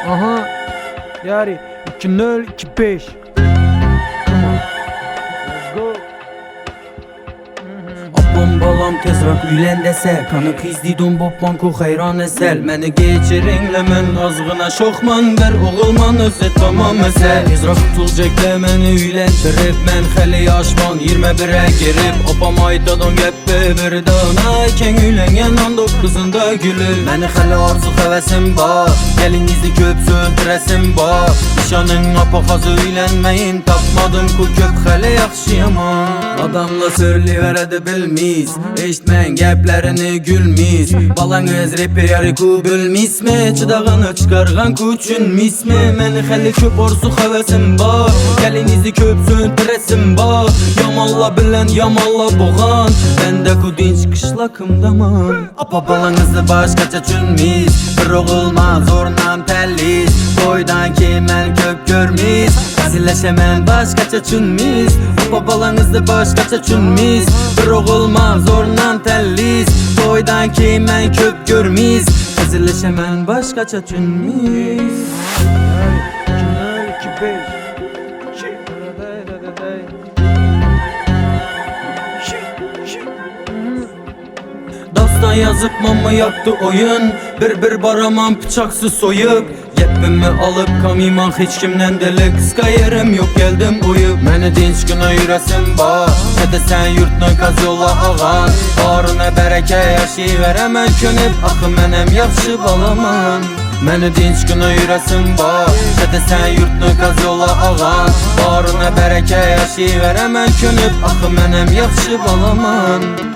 Aha. Yani 2025. Ablam balam tezrak üylən desə Kanı pizdidum bopmanku xeyran əsəl Məni geçirinlə mən azğına şoxman Ver oğulman özü tamam əsəl Tezrak tutulacaqda məni üyləndirib Mən xəli yaşman 21'ə girib Opam aytadan gəppə bir dana Kən üylənən 19'unda gülür Məni xəli arzu xəvəsim var Gəlinizi köp söndürəsim var Nişanın apaxazı üylənməyin Tapmadım ku köp xəli yaxşıyaman Adamla sörlü verədə bilmiz Eşitmən gəplərini gülmiz Balanız reperi ku bilmizmi Çıdağını çıxarğan ku üçünmizmi Məni xəli köp orsu xəvəsim var Gəlinizi köp söndürəsim var Yamalla bilən yamalla boğan Məndə ku dinç qışlaqımdaman Apa balanızı başqaca çünmiz Bir oğulman zorunam təlliz Boydan ki mən köp görmiz Əzilləşəmən başqaca çünmiz Apa balanızı başqaca çünmiz Bir oğulman zorunam təlliz Boydan ki mən köp görmiz Əzilləşəmən başqaca çünmiz Yani 2025. Dastan yazıp mama yaptı oyun Bir baraman bıçaksız soyup Yepimi alıp kamiman hiç kimden deli Kıska yerim yok geldim uyup Məni dinç günə yürəsim var Ne de sen yurtuna kaz yola ağan Barına bərəkə yaşayı verəmən könüb Axı mənəm yaxşı balaman Məni dinç günə yürəsim var Ne de sen yurtuna kaz yola ağan Barına bərəkə yaşayı verəmən könüb Axı mənəm yaxşı balaman